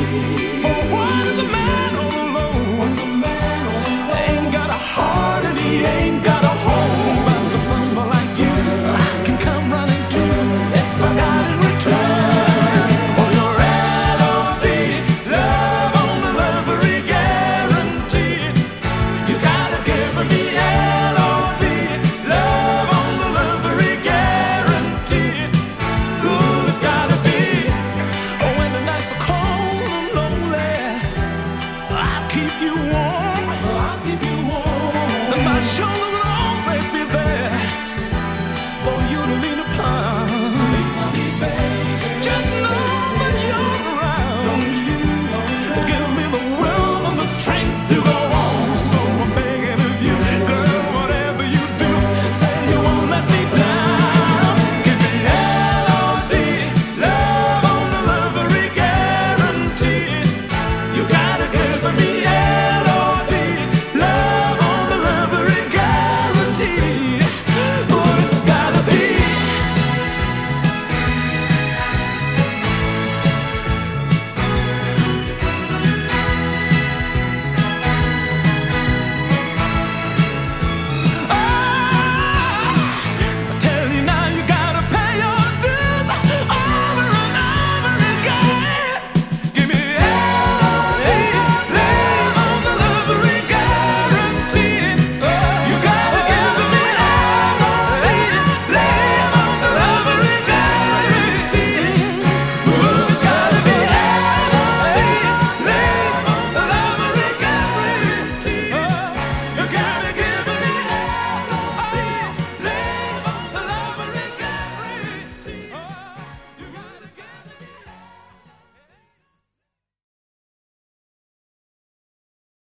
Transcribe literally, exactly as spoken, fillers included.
For what is a man all alone? What's a man all alone? Ain't got a heart if he ain't got a home. But with someone like you, I can come running to if I got in return. Oh, your L O V, love on delivery guaranteed. You gotta give me L O V, love on delivery guaranteed. Ooh, it's gotta be. Oh, when the nights are cold and lonely, I'll keep you warm.